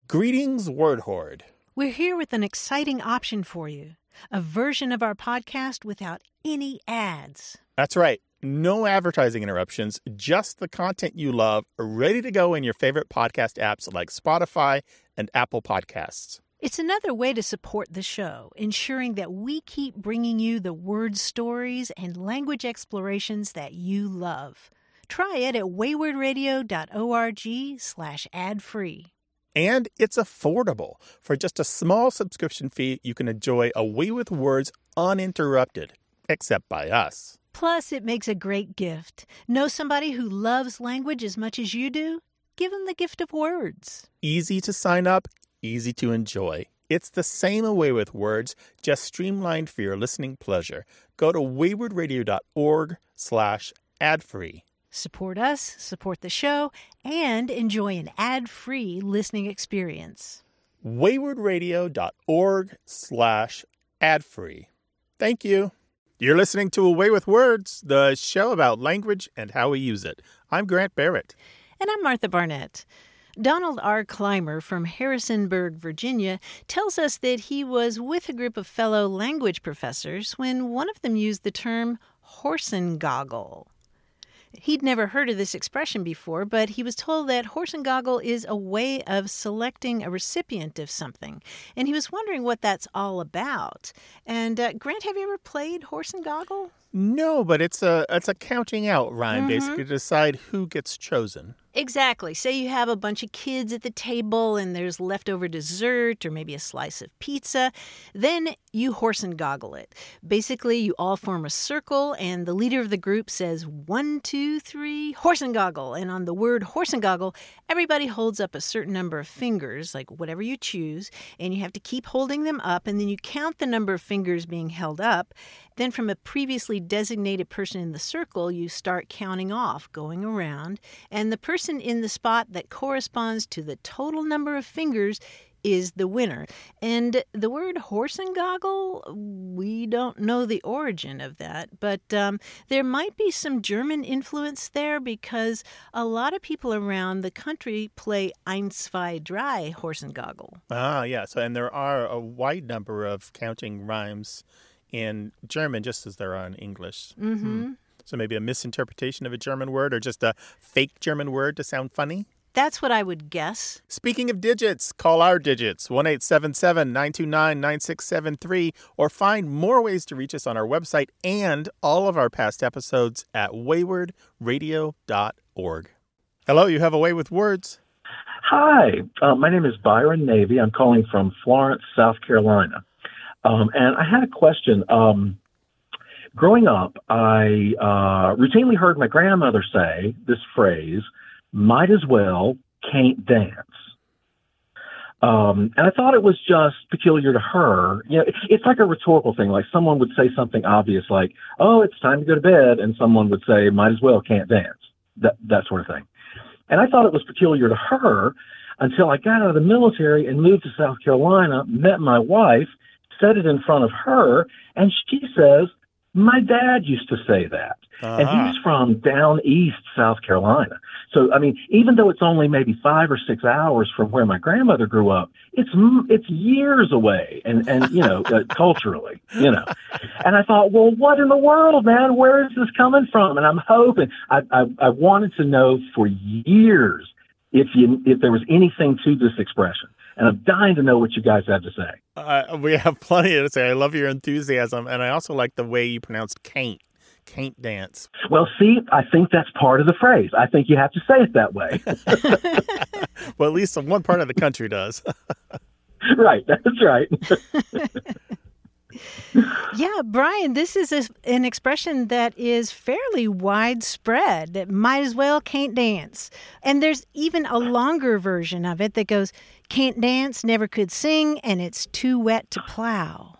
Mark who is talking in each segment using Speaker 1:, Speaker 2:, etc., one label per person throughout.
Speaker 1: Greetings, Word Horde.
Speaker 2: We're here with an exciting option for you. A version of our podcast without any ads.
Speaker 1: That's right. No advertising interruptions, just the content you love, ready to go in your favorite podcast apps like Spotify and Apple Podcasts.
Speaker 2: It's another way to support the show, ensuring that we keep bringing you the word stories and language explorations that you love. Try it at waywardradio.org/ad-free.
Speaker 1: And it's affordable. For just a small subscription fee, you can enjoy A Way with Words uninterrupted, except by us.
Speaker 2: Plus, it makes a great gift. Know somebody who loves language as much as you do? Give them the gift of words.
Speaker 1: Easy to sign up, easy to enjoy. It's the same A Way with Words, just streamlined for your listening pleasure. Go to waywardradio.org/ad-free.
Speaker 2: Support us, support the show, and enjoy an ad-free listening experience.
Speaker 1: waywardradio.org/ad-free. Thank you. You're listening to A Way with Words, the show about language and how we use it. I'm Grant Barrett.
Speaker 2: And I'm Martha Barnett. Donald R. Clymer from Harrisonburg, Virginia, tells us that he was with a group of fellow language professors when one of them used the term horsengoggle. He'd never heard of this expression before, but he was told that horsengoggle is a way of selecting a recipient of something. And he was wondering what that's all about. And Grant, have you ever played horsengoggle?
Speaker 1: No, but it's a counting out rhyme, basically, to decide who gets chosen.
Speaker 2: Exactly. Say you have a bunch of kids at the table and there's leftover dessert or maybe a slice of pizza. Then you horsengoggle it. Basically, you all form a circle and the leader of the group says 1, 2, 3, horsengoggle. And on the word horsengoggle, everybody holds up a certain number of fingers, like whatever you choose, and you have to keep holding them up, and then you count the number of fingers being held up. Then from a previously designated person in the circle, you start counting off, going around, and the person in the spot that corresponds to the total number of fingers is the winner. And the word horsengoggle, we don't know the origin of that, but there might be some German influence there because a lot of people around the country play 1, 2, 3 horsengoggle.
Speaker 1: Ah, yeah. So, and there are a wide number of counting rhymes in German, just as there are in English.
Speaker 2: Mm-hmm.
Speaker 1: So maybe a misinterpretation of a German word or just a fake German word to sound funny?
Speaker 2: That's what I would guess.
Speaker 1: Speaking of digits, call our digits, 1-877-929-9673, or find more ways to reach us on our website and all of our past episodes at waywardradio.org. Hello, you have A Way with Words.
Speaker 3: Hi, my name is Byron Navy. I'm calling from Florence, South Carolina. And I had a question. Growing up, I routinely heard my grandmother say this phrase, might as well, can't dance. And I thought it was just peculiar to her. You know, it's like a rhetorical thing. Like someone would say something obvious like, oh, it's time to go to bed. And someone would say, might as well, can't dance. That sort of thing. And I thought it was peculiar to her until I got out of the military and moved to South Carolina, met my wife, said it in front of her, and she says, my dad used to say that. And he's from down east South Carolina. So, I mean, even though it's only maybe 5 or 6 hours from where my grandmother grew up, it's years away and you know, culturally, you know. And I thought, well, what in the world, man? Where is this coming from? And I'm hoping, I wanted to know for years if there was anything to this expression. And I'm dying to know what you guys have to say.
Speaker 1: We have plenty to say. I love your enthusiasm. And I also like the way you pronounced can't dance.
Speaker 3: Well, see, I think that's part of the phrase. I think you have to say it that way.
Speaker 1: Well, at least one part of the country does.
Speaker 3: Right. That's right.
Speaker 2: Yeah, Brian, this is an expression that is fairly widespread, that might as well can't dance. And there's even a longer version of it that goes, can't dance, never could sing, and it's too wet to plow.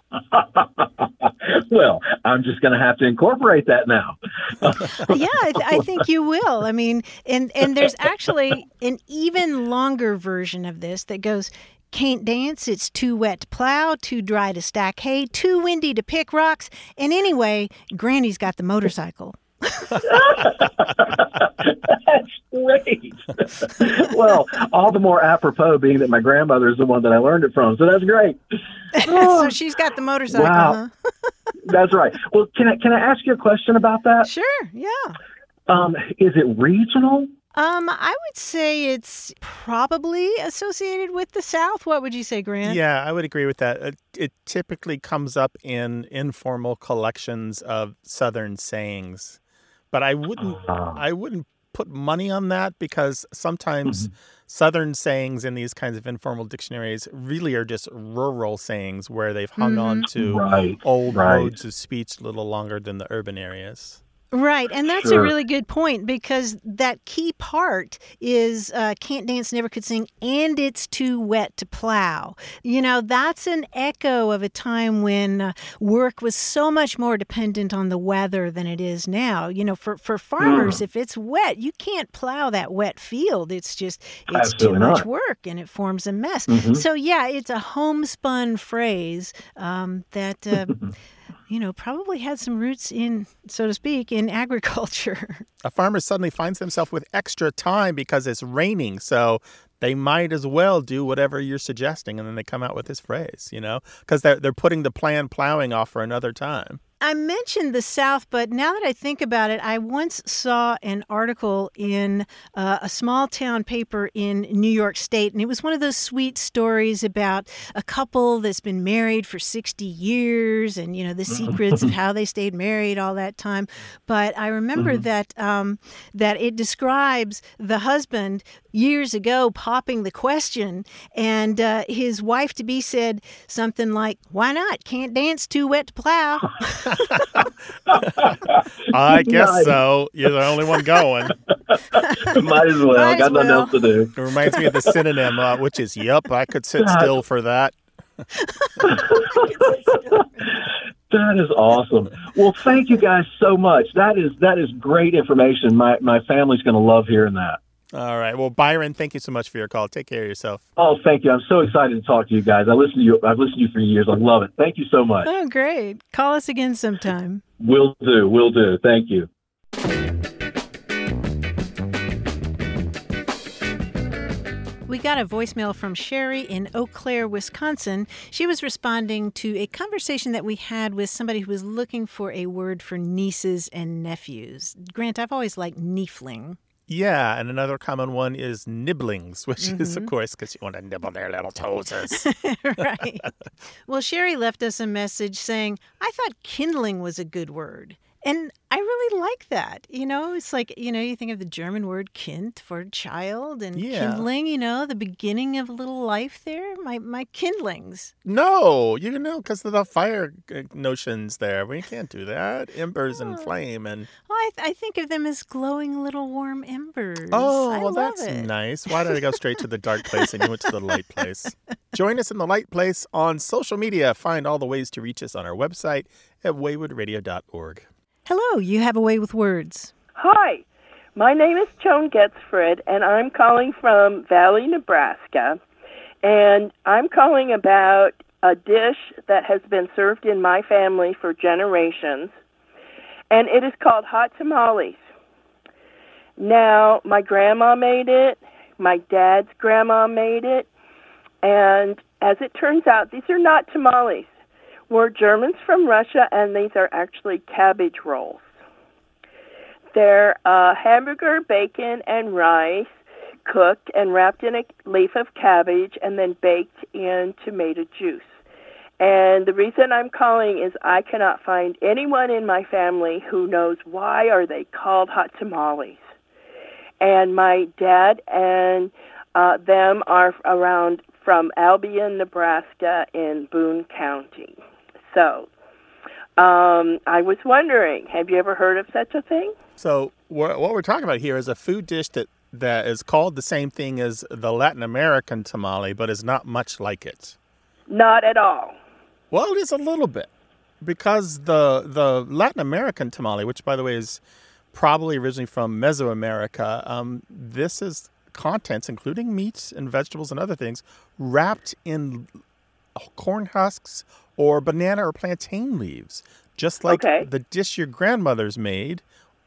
Speaker 3: Well, I'm just going to have to incorporate that now.
Speaker 2: Yeah, I think you will. I mean, and there's actually an even longer version of this that goes, can't dance, it's too wet to plow, too dry to stack hay, too windy to pick rocks, and anyway, Granny's got the motorcycle.
Speaker 3: That's great. Well, all the more apropos being that my grandmother is the one that I learned it from. So that's great.
Speaker 2: So she's got the motorcycle,
Speaker 3: Wow.
Speaker 2: huh?
Speaker 3: That's right. Well, can I ask you a question about that?
Speaker 2: Sure, yeah.
Speaker 3: Is it regional?
Speaker 2: I would say it's probably associated with the South. What would you say, Grant?
Speaker 1: Yeah, I would agree with that. It typically comes up in informal collections of Southern sayings, but I wouldn't put money on that because sometimes Southern sayings in these kinds of informal dictionaries really are just rural sayings where they've hung on to old modes of speech a little longer than the urban areas.
Speaker 2: Right, and that's a really good point because that key part is can't dance, never could sing, and it's too wet to plow. You know, that's an echo of a time when work was so much more dependent on the weather than it is now. You know, for farmers, if it's wet, you can't plow that wet field. It's too much work and it forms a mess. So, yeah, it's a homespun phrase that... probably had some roots in, so to speak, in agriculture.
Speaker 1: A farmer suddenly finds himself with extra time because it's raining, so they might as well do whatever you're suggesting, and then they come out with this phrase, because they're putting the planned plowing off for another time.
Speaker 2: I mentioned the South, but now that I think about it, I once saw an article in a small town paper in New York State, and it was one of those sweet stories about a couple that's been married for 60 years and, the secrets of how they stayed married all that time. But I remember that it describes the husband years ago popping the question, and his wife-to-be said something like, "Why not? Can't dance, too wet to plow."
Speaker 1: I guess so. You're the only one going.
Speaker 3: Might as well. Got nothing else to do.
Speaker 1: It reminds me of the synonym, which is, yep, I could sit still for that.
Speaker 3: That is awesome. Well, thank you guys so much. That is great information. My family's going to love hearing that.
Speaker 1: All right. Well, Byron, thank you so much for your call. Take care of yourself.
Speaker 3: Oh, thank you. I'm so excited to talk to you guys. I've listened to you for years. I love it. Thank you so much.
Speaker 2: Oh, great. Call us again sometime.
Speaker 3: Will do. Thank you.
Speaker 2: We got a voicemail from Sherry in Eau Claire, Wisconsin. She was responding to a conversation that we had with somebody who was looking for a word for nieces and nephews. Grant, I've always liked niefling.
Speaker 1: Yeah, and another common one is nibblings, which is, of course, because you want to nibble their little toes.
Speaker 2: Right. Well, Sherry left us a message saying, I thought kindling was a good word. And I really like that. It's like, you think of the German word kind for child and kindling, the beginning of a little life there. My kindlings.
Speaker 1: No, because of the fire notions there. We can't do that. Embers and flame. And
Speaker 2: well, I think of them as glowing little warm embers.
Speaker 1: Oh, well, that's nice. Why did I go straight to the dark place and you went to the light place? Join us in the light place on social media. Find all the ways to reach us on our website at waywoodradio.org.
Speaker 2: Hello, you have a way with words.
Speaker 4: Hi, my name is Joan Getzfried, and I'm calling from Valley, Nebraska. And I'm calling about a dish that has been served in my family for generations, and it is called hot tamales. Now, my grandma made it, my dad's grandma made it, and as it turns out, these are not tamales. We're Germans from Russia, and these are actually cabbage rolls. They're hamburger, bacon, and rice, cooked and wrapped in a leaf of cabbage, and then baked in tomato juice. And the reason I'm calling is I cannot find anyone in my family who knows why are they called hot tamales. And my dad and them are around from Albion, Nebraska, in Boone County. So, I was wondering, have you ever heard of such a thing?
Speaker 1: So, what we're talking about here is a food dish that is called the same thing as the Latin American tamale, but is not much like it.
Speaker 4: Not at all.
Speaker 1: Well, it is a little bit, because the Latin American tamale, which, by the way, is probably originally from Mesoamerica, this is contents, including meats and vegetables and other things, wrapped in corn husks or banana or plantain leaves, just like the dish your grandmother's made,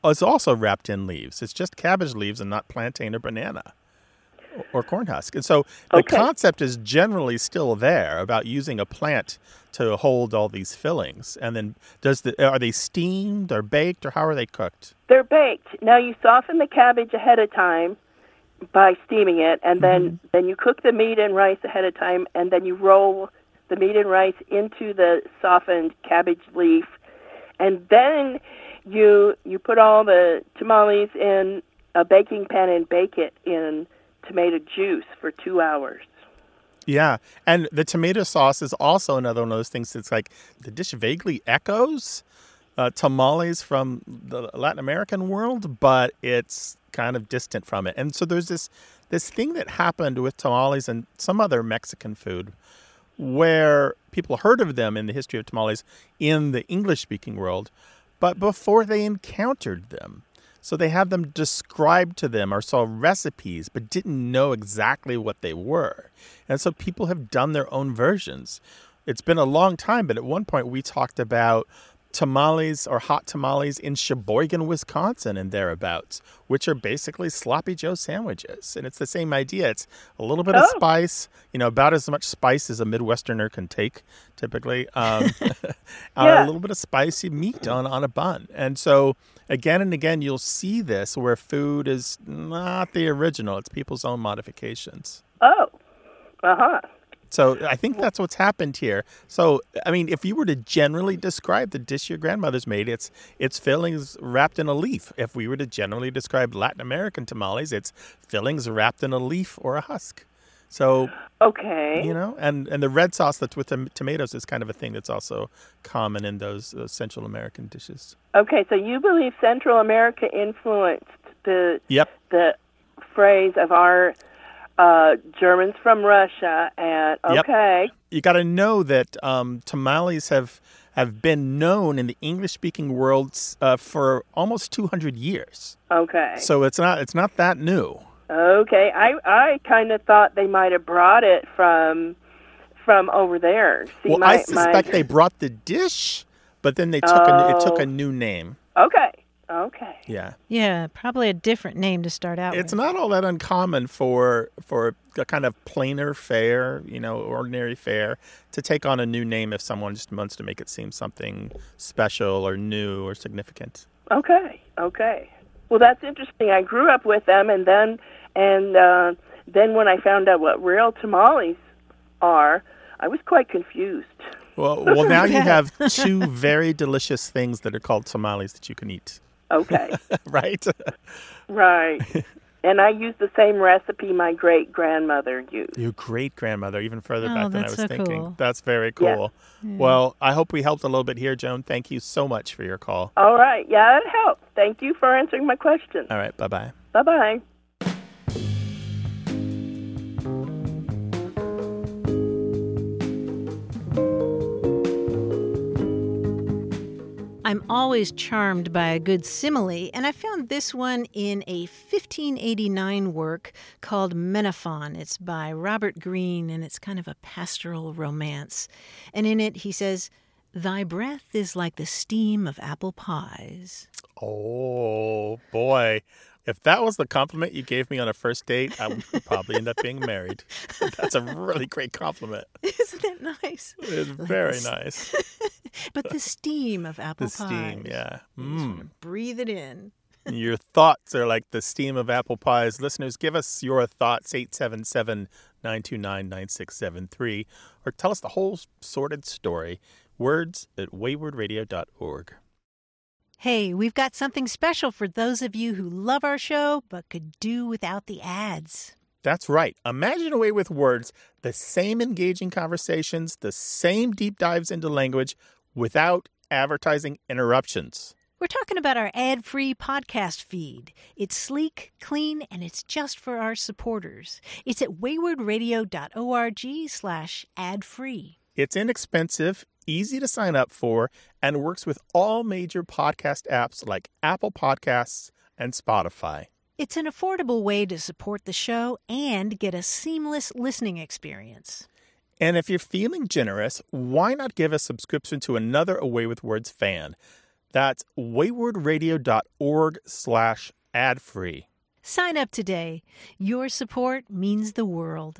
Speaker 1: is also wrapped in leaves. It's just cabbage leaves and not plantain or banana or corn husk. And so the concept is generally still there about using a plant to hold all these fillings. And then are they steamed or baked, or how are they cooked?
Speaker 4: They're baked. Now you soften the cabbage ahead of time by steaming it, and then you cook the meat and rice ahead of time, and then you roll the meat and rice into the softened cabbage leaf, and then you put all the tamales in a baking pan and bake it in tomato juice for 2 hours.
Speaker 1: Yeah, and the tomato sauce is also another one of those things that's like the dish vaguely echoes tamales from the Latin American world, but it's kind of distant from it. And so there's this thing that happened with tamales and some other Mexican food where people heard of them in the history of tamales in the English-speaking world, but before they encountered them. So they have them described to them or saw recipes, but didn't know exactly what they were. And so people have done their own versions. It's been a long time, but at one point we talked about tamales or hot tamales in Sheboygan, Wisconsin and thereabouts, which are basically sloppy Joe sandwiches. And it's the same idea. It's a little bit of spice, about as much spice as a Midwesterner can take, typically. A little bit of spicy meat on a bun. And so again and again, you'll see this where food is not the original. It's people's own modifications.
Speaker 4: Oh, uh-huh.
Speaker 1: So I think that's what's happened here. So, I mean, if you were to generally describe the dish your grandmother's made, it's fillings wrapped in a leaf. If we were to generally describe Latin American tamales, it's fillings wrapped in a leaf or a husk. So, and the red sauce that's with the tomatoes is kind of a thing that's also common in those Central American dishes.
Speaker 4: Okay, so you believe Central America influenced the phrase of our Germans from Russia, and
Speaker 1: you got to know that tamales have been known in the English-speaking world for almost 200 years.
Speaker 4: Okay,
Speaker 1: so it's not that new.
Speaker 4: Okay, I kind of thought they might have brought it from over there. See,
Speaker 1: I suspect they brought the dish, but then they it took a new name.
Speaker 4: Okay.
Speaker 1: Yeah.
Speaker 2: Yeah, probably a different name to start out with.
Speaker 1: It's not all that uncommon for a kind of plainer fare, ordinary fare, to take on a new name if someone just wants to make it seem something special or new or significant.
Speaker 4: Okay. Well, that's interesting. I grew up with them, and then when I found out what real tamales are, I was quite confused.
Speaker 1: Well, now you have two very delicious things that are called tamales that you can eat.
Speaker 4: Okay.
Speaker 1: Right?
Speaker 4: Right. And I used the same recipe my great-grandmother used.
Speaker 1: Your great-grandmother, even further back than I was thinking.
Speaker 2: Cool.
Speaker 1: That's very cool. Yeah. Well, I hope we helped a little bit here, Joan. Thank you so much for your call.
Speaker 4: All right. Yeah, that helped. Thank you for answering my question.
Speaker 1: All right. Bye-bye.
Speaker 4: Bye-bye.
Speaker 2: I'm always charmed by a good simile, and I found this one in a 1589 work called Menaphon. It's by Robert Greene, and it's kind of a pastoral romance. And in it, he says, "Thy breath is like the steam of apple pies."
Speaker 1: Oh, boy. If that was the compliment you gave me on a first date, I would probably end up being married. That's a really great compliment.
Speaker 2: Isn't that nice?
Speaker 1: It's very nice.
Speaker 2: But the steam of apple pies.
Speaker 1: The steam, yeah.
Speaker 2: Breathe it in.
Speaker 1: Your thoughts are like the steam of apple pies. Listeners, give us your thoughts, 877-929-9673, or tell us the whole sordid story. words@waywardradio.org.
Speaker 2: Hey, we've got something special for those of you who love our show but could do without the ads.
Speaker 1: That's right. Imagine a way with words, the same engaging conversations, the same deep dives into language without advertising interruptions.
Speaker 2: We're talking about our ad-free podcast feed. It's sleek, clean, and it's just for our supporters. It's at waywardradio.org/ad-free.
Speaker 1: It's inexpensive, easy to sign up for, and works with all major podcast apps like Apple Podcasts and Spotify.
Speaker 2: It's an affordable way to support the show and get a seamless listening experience.
Speaker 1: And if you're feeling generous, why not give a subscription to another Away with Words fan? That's waywardradio.org/ad-free.
Speaker 2: Sign up today. Your support means the world.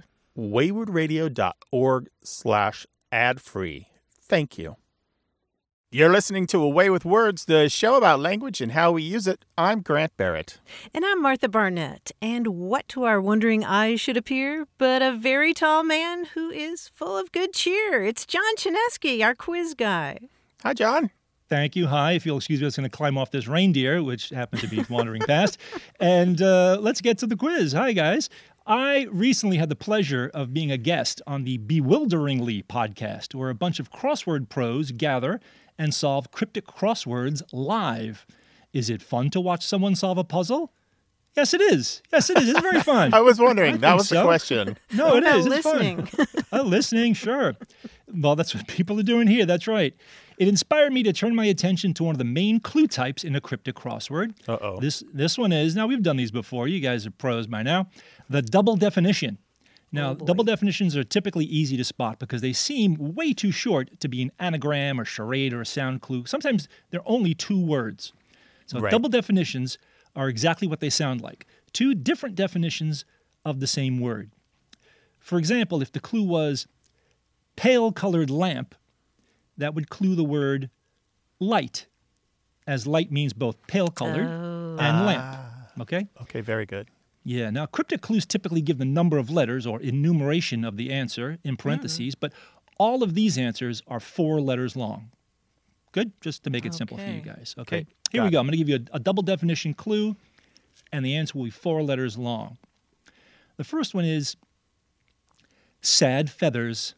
Speaker 1: waywardradio.org/ad-free. Thank you. You're listening to Away with Words, the show about language and how we use it. I'm Grant Barrett.
Speaker 2: And I'm Martha Barnett. And what to our wondering eyes should appear but a very tall man who is full of good cheer. It's John Chinesky, our quiz guy.
Speaker 1: Hi, John.
Speaker 5: Thank you. Hi. If you'll excuse me, I was going to climb off this reindeer, which happens to be wandering past. And let's get to the quiz. Hi, guys. I recently had the pleasure of being a guest on the Bewilderingly podcast, where a bunch of crossword pros gather and solve cryptic crosswords live. Is it fun to watch someone solve a puzzle? Yes, it is. Yes, it is. It's very fun.
Speaker 1: I was wondering. That was the question.
Speaker 5: No, it is. It's
Speaker 2: listening?
Speaker 5: Fun. Listening, sure. Well, that's what people are doing here. That's right. It inspired me to turn my attention to one of the main clue types in a cryptic crossword.
Speaker 1: Uh-oh.
Speaker 5: This one is, now we've done these before. You guys are pros by now. The double definition. Now, double definitions are typically easy to spot because they seem way too short to be an anagram or charade or a sound clue. Sometimes they're only two words. So double definitions are exactly what they sound like. Two different definitions of the same word. For example, if the clue was pale-colored lamp, that would clue the word light, as light means both pale-colored and lamp. Okay?
Speaker 1: Okay, very good.
Speaker 5: Yeah. Now, cryptic clues typically give the number of letters or enumeration of the answer in parentheses, but all of these answers are 4 letters long. Good? Just to make it simple for you guys. Okay. Here we go. I'm going to give you a double definition clue, and the answer will be 4 letters long. The first one is sad feathers.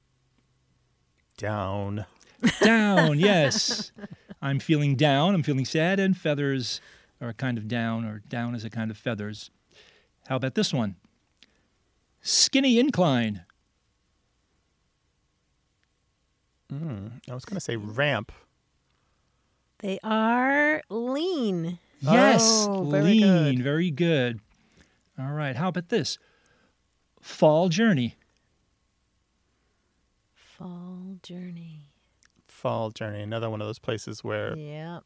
Speaker 1: Down.
Speaker 5: Down, yes. I'm feeling down. I'm feeling sad, and feathers are a kind of down, or down is a kind of feathers. How about this one? Skinny incline.
Speaker 1: I was going to say ramp.
Speaker 2: They are lean.
Speaker 5: Yes,
Speaker 2: very
Speaker 5: lean.
Speaker 2: good.
Speaker 5: Very good. All right. How about this? Fall journey.
Speaker 2: Fall journey.
Speaker 1: Fall journey. Another one of those places where...
Speaker 2: Yeah.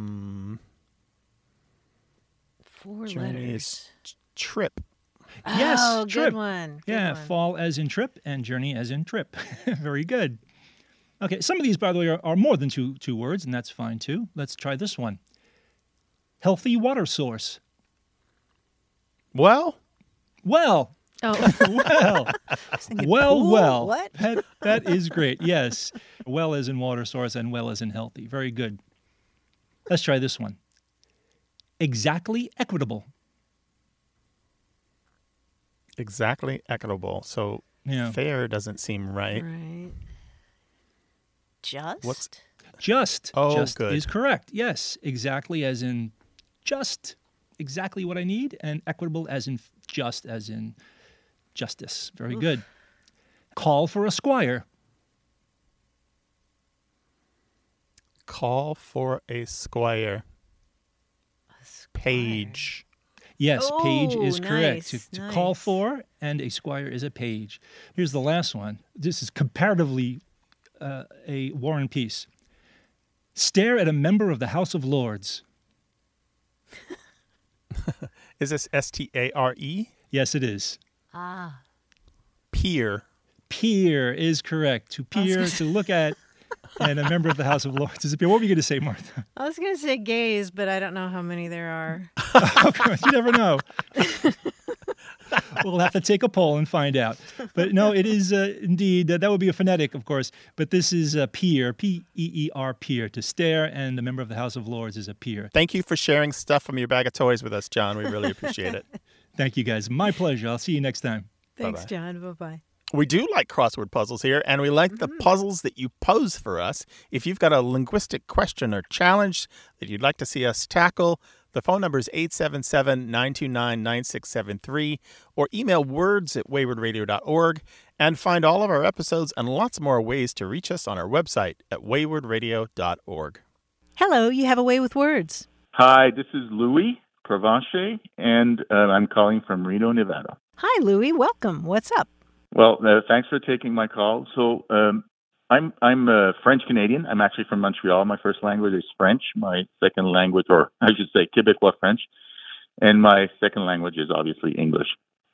Speaker 2: 4
Speaker 1: journey
Speaker 2: letters.
Speaker 1: is trip.
Speaker 5: Yes,
Speaker 2: Oh,
Speaker 5: trip.
Speaker 2: good one. Good
Speaker 5: Yeah,
Speaker 2: one.
Speaker 5: fall as in trip and journey as in trip. Very good. Okay, some of these, by the way, are more than two words, and that's fine too. Let's try this one. Healthy water source.
Speaker 1: Well,
Speaker 5: Well,
Speaker 2: Oh,
Speaker 5: well.
Speaker 2: What?
Speaker 5: That is great. Yes. Well as in water source and well as in healthy. Very good. Let's try this one. Exactly equitable.
Speaker 1: exactly equitable. So
Speaker 5: Yeah.
Speaker 1: fair doesn't seem right.
Speaker 2: Right. Just?
Speaker 1: What's-
Speaker 5: Just.
Speaker 1: Oh,
Speaker 5: just
Speaker 1: good.
Speaker 5: is correct. Yes. Exactly as in just exactly what I need, and equitable as in just as in justice. Very good. Call for a squire.
Speaker 1: Call for a squire. Page.
Speaker 5: Yes, page is
Speaker 2: Oh,
Speaker 5: correct.
Speaker 2: nice,
Speaker 5: To call
Speaker 2: nice.
Speaker 5: for, and a squire is a page. Here's the last one. This is comparatively a War and Peace. Stare at a member of the House of Lords.
Speaker 1: Is this Stare?
Speaker 5: Yes, it is.
Speaker 2: Ah.
Speaker 1: Peer.
Speaker 5: Peer is correct. To peer, to look at, and a member of the House of Lords is a peer. What were you going to say, Martha?
Speaker 2: I was going to say gays, but I don't know how many there are.
Speaker 5: You never know. We'll have to take a poll and find out. But no, it is indeed, that would be a phonetic, of course, but this is a peer, P-E-E-R, peer, to stare, and the member of the House of Lords is a peer.
Speaker 1: Thank you for sharing stuff from your bag of toys with us, John. We really appreciate it.
Speaker 5: Thank you, guys. My pleasure. I'll see you next time.
Speaker 2: Thanks,
Speaker 1: Bye-bye.
Speaker 2: John. Bye-bye.
Speaker 1: We do like crossword puzzles here, and we like the puzzles that you pose for us. If you've got a linguistic question or challenge that you'd like to see us tackle, the phone number is 877-929-9673, or email words@waywardradio.org, and find all of our episodes and lots more ways to reach us on our website at waywardradio.org.
Speaker 2: Hello, you have a way with words.
Speaker 6: Hi, this is Louis Provencher, and I'm calling from Reno, Nevada.
Speaker 2: Hi, Louie. Welcome. What's up?
Speaker 6: Well, thanks for taking my call. So I'm French Canadian. I'm actually from Montreal. My first language is French. My second language, or I should say Quebecois French, and my second language is obviously English.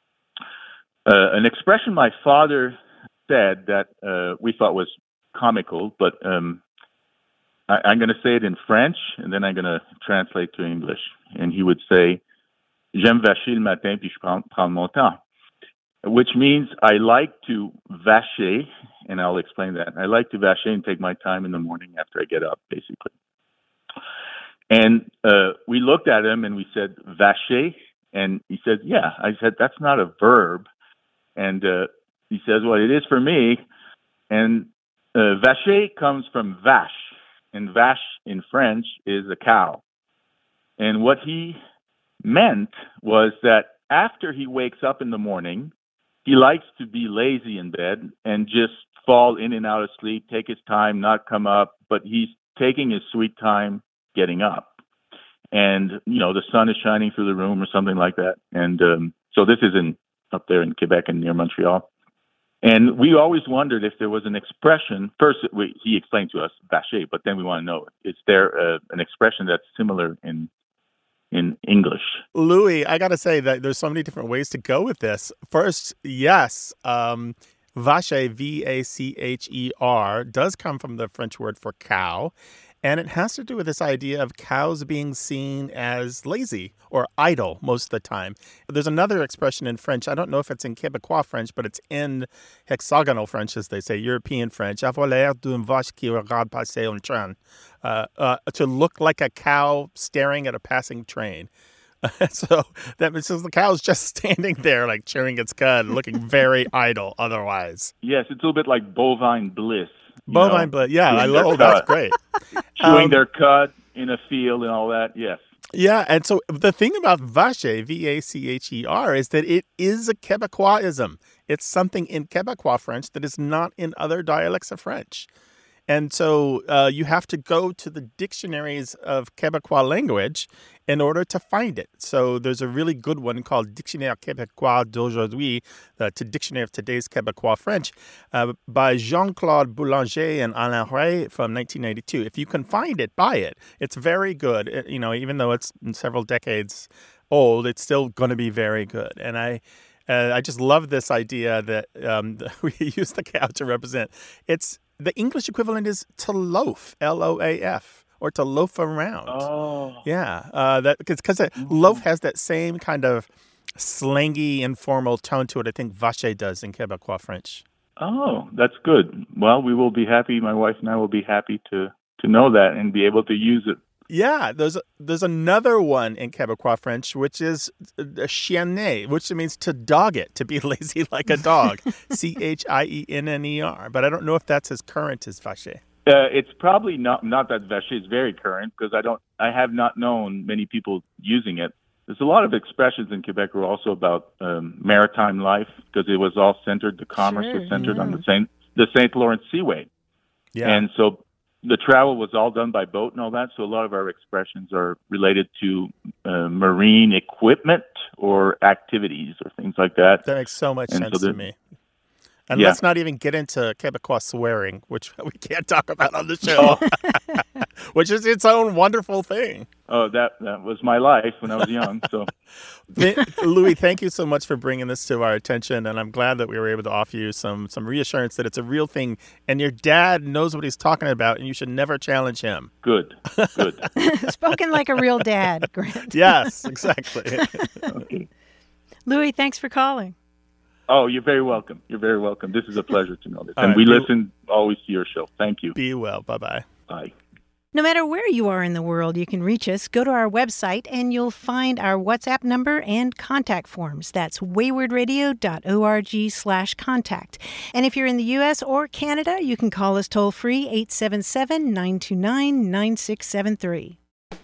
Speaker 6: An expression my father said that we thought was comical, but I'm going to say it in French, and then I'm going to translate to English. And he would say, "J'aime vacher le matin, puis je prends mon temps," which means I like to vacher, and I'll explain that. I like to vacher and take my time in the morning after I get up, basically. And we looked at him and we said, "Vacher?" And he said, "Yeah." I said, "That's not a verb." And he says, "Well, it is for me." And vacher comes from vache, and vache in French is a cow. And what he meant was that after he wakes up in the morning, he likes to be lazy in bed and just fall in and out of sleep, take his time, not come up, but he's taking his sweet time getting up. And, the sun is shining through the room or something like that. And so this is up there in Quebec and near Montreal. And we always wondered if there was an expression. First, he explained to us vacher, but then we want to know, is there an expression that's similar in English?
Speaker 1: Louis, I got to say that there's so many different ways to go with this. First, yes, vacher, V-A-C-H-E-R, does come from the French word for cow. And it has to do with this idea of cows being seen as lazy or idle most of the time. There's another expression in French. I don't know if it's in Quebecois French, but it's in hexagonal French, as they say, European French. Avoir l'air d'une vache qui regarde passer un train. To look like a cow staring at a passing train. So that means the cow's just standing there, like chewing its cud, looking very idle otherwise.
Speaker 6: Yes, it's a little bit like bovine bliss.
Speaker 1: Bovine bliss, yeah. That's great.
Speaker 6: Chewing their cud in a field and all that, yes.
Speaker 1: Yeah, and so the thing about vacher, V-A-C-H-E-R, is that it is a Quebecoism. It's something in Quebecois French that is not in other dialects of French. And so you have to go to the dictionaries of Quebecois language in order to find it. So there's a really good one called Dictionnaire Québécois d'aujourd'hui, the Dictionary of Today's Quebecois French, by Jean-Claude Boulanger and Alain Ray from 1992. If you can find it, buy it. It's very good. Even though it's several decades old, it's still going to be very good. And I just love this idea that we use the cow to represent. The English equivalent is to loaf, L-O-A-F, or to loaf around.
Speaker 6: Oh.
Speaker 1: Yeah, because loaf has that same kind of slangy, informal tone to it. I think vacher does in Quebecois French.
Speaker 6: Oh, that's good. Well, we will be happy. My wife and I will be happy to know that and be able to use it.
Speaker 1: Yeah, there's another one in Quebecois French, which is chienner, which means to dog it, to be lazy like a dog, C-H-I-E-N-N-E-R. But I don't know if that's as current as vacher.
Speaker 6: It's probably not that vacher is very current, because I have not known many people using it. There's a lot of expressions in Quebec were also about maritime life, because it was all centered. The commerce was centered on the St. Lawrence Seaway, and so the travel was all done by boat and all that. So a lot of our expressions are related to marine equipment or activities or things like that.
Speaker 1: That makes so much sense to me. And let's not even get into Quebecois swearing, which we can't talk about on the show, which is its own wonderful thing.
Speaker 6: Oh, that was my life when I was young. So,
Speaker 1: Louis, thank you so much for bringing this to our attention, and I'm glad that we were able to offer you some reassurance that it's a real thing, and your dad knows what he's talking about, and you should never challenge him.
Speaker 6: Good.
Speaker 2: Spoken like a real dad, Grant.
Speaker 1: Yes, exactly.
Speaker 6: Okay.
Speaker 2: Louis, thanks for calling.
Speaker 6: Oh, you're very welcome. You're very welcome. This is a pleasure to know this. And we listen always to your show. Thank you.
Speaker 1: Be well. Bye-bye.
Speaker 6: Bye.
Speaker 2: No matter where you are in the world, you can reach us. Go to our website, and you'll find our WhatsApp number and contact forms. That's waywardradio.org/contact. And if you're in the U.S. or Canada, you can call us toll-free, 877-929-9673.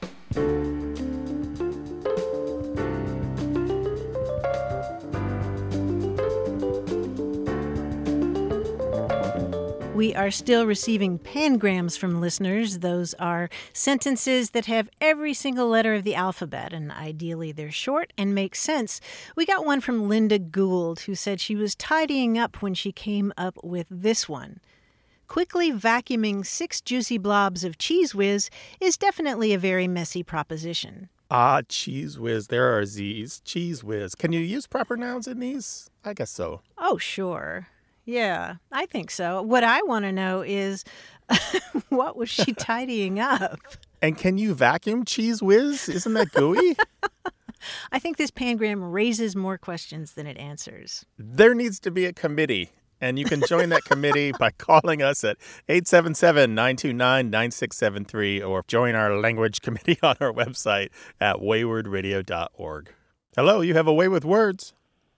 Speaker 2: We are still receiving pangrams from listeners. Those are sentences that have every single letter of the alphabet, and ideally they're short and make sense. We got one from Linda Gould, who said she was tidying up when she came up with this one. quickly vacuuming 6 juicy blobs of Cheese Whiz is definitely a very messy proposition.
Speaker 1: Ah, Cheese Whiz. There are Z's. Cheese Whiz. Can you use proper nouns in these? I guess so.
Speaker 2: Oh, sure. Yeah, I think so. What I want to know is, what was she tidying up?
Speaker 1: And can you vacuum Cheese Whiz? Isn't that gooey?
Speaker 2: I think this pangram raises more questions than it answers.
Speaker 1: There needs to be a committee, and you can join that committee by calling us at 877-929-9673 or join our language committee on our website at waywardradio.org. Hello, you have a way with words.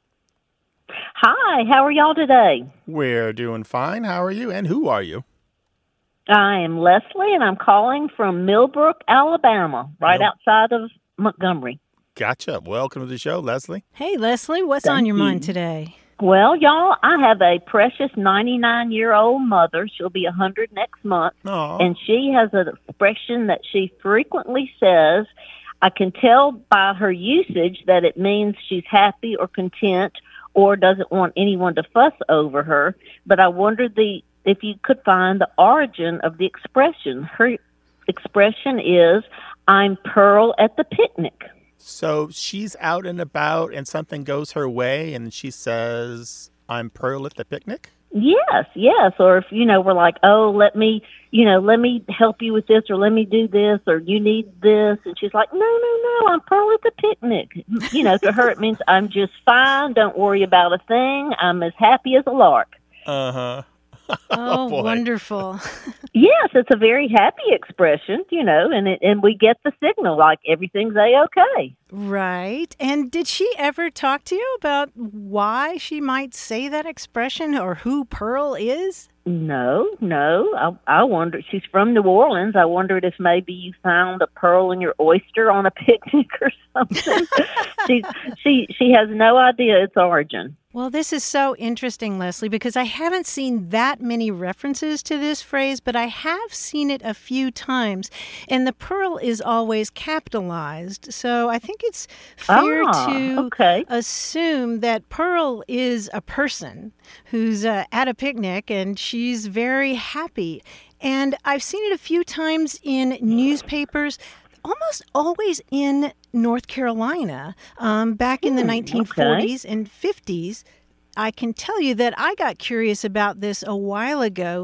Speaker 7: Hi, how are y'all today?
Speaker 1: We're doing fine. How are you? And who are you?
Speaker 7: I am Leslie, and I'm calling from Millbrook, Alabama, right outside of Montgomery.
Speaker 1: Gotcha. Welcome to the show, Leslie.
Speaker 2: Hey, Leslie, what's on your mind today?
Speaker 7: Well, y'all, I have a precious 99-year-old mother. She'll be 100 next month.
Speaker 1: Aw.
Speaker 7: And she has an expression that she frequently says. I can tell by her usage that it means she's happy or content or doesn't want anyone to fuss over her. But I wondered if you could find the origin of the expression. Her expression is, I'm Pearl at the picnic.
Speaker 1: So she's out and about and something goes her way and she says, I'm Pearl at the picnic?
Speaker 7: Yes. Or if, we're like, oh, let me help you with this, or let me do this, or you need this. And she's like, no, I'm Pearl at the picnic. To her, it means I'm just fine. Don't worry about a thing. I'm as happy as a lark.
Speaker 1: Uh-huh.
Speaker 2: Oh,
Speaker 1: boy.
Speaker 2: Wonderful.
Speaker 7: Yes, it's a very happy expression, and we get the signal like everything's A-okay.
Speaker 2: Right. And did she ever talk to you about why she might say that expression or who Pearl is?
Speaker 7: No. I wondered, she's from New Orleans. I wondered if maybe you found a pearl in your oyster on a picnic or something. She has no idea its origin.
Speaker 2: Well, this is so interesting, Leslie, because I haven't seen that many references to this phrase, but I have seen it a few times. And the pearl is always capitalized. So I think it's fair to assume that Pearl is a person who's at a picnic and she's very happy. And I've seen it a few times in newspapers, almost always in North Carolina, back in the 1940s and 50s. I can tell you that I got curious about this a while ago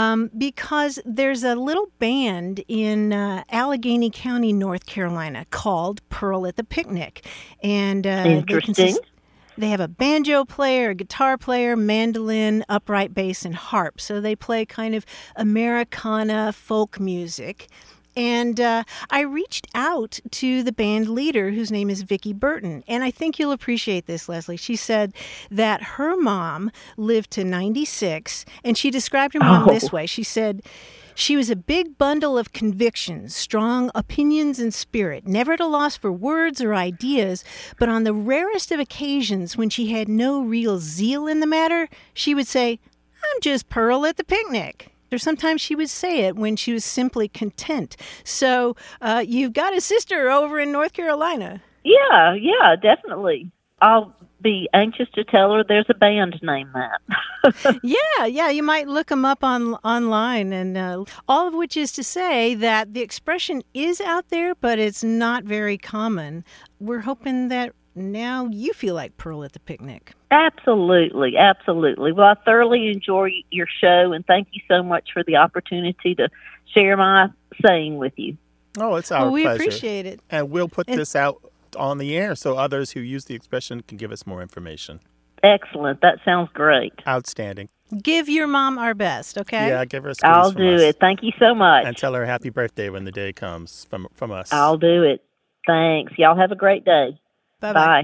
Speaker 2: because there's a little band in Allegheny County, North Carolina called Pearl at the Picnic. And
Speaker 7: interesting.
Speaker 2: They have a banjo player, a guitar player, mandolin, upright bass, and harp. So they play kind of Americana folk music. And I reached out to the band leader, whose name is Vicki Burton. And I think you'll appreciate this, Leslie. She said that her mom lived to 96, and she described her mom this way. She said, she was a big bundle of convictions, strong opinions and spirit, never at a loss for words or ideas, but on the rarest of occasions when she had no real zeal in the matter, she would say, I'm just Pearl at the picnic. Or sometimes she would say it when she was simply content. So you've got a sister over in North Carolina.
Speaker 7: Yeah, definitely. I'll be anxious to tell her there's a band named that.
Speaker 2: Yeah, you might look them up online, and all of which is to say that the expression is out there, but it's not very common. We're hoping that now you feel like Pearl at the picnic.
Speaker 7: Absolutely. Well, I thoroughly enjoy your show, and thank you so much for the opportunity to share my saying with you.
Speaker 1: Oh, it's our pleasure.
Speaker 2: We appreciate it.
Speaker 1: And we'll put this out on the air so others who use the expression can give us more information.
Speaker 7: Excellent. That sounds great.
Speaker 1: Outstanding.
Speaker 2: Give your mom our best, okay?
Speaker 1: Yeah, give her a squeeze
Speaker 7: I'll
Speaker 1: from
Speaker 7: do
Speaker 1: us.
Speaker 7: it. Thank you so much.
Speaker 1: And tell her happy birthday when the day comes from us.
Speaker 7: I'll do it. Thanks. Y'all have a great day.
Speaker 2: Bye-bye.
Speaker 7: Bye.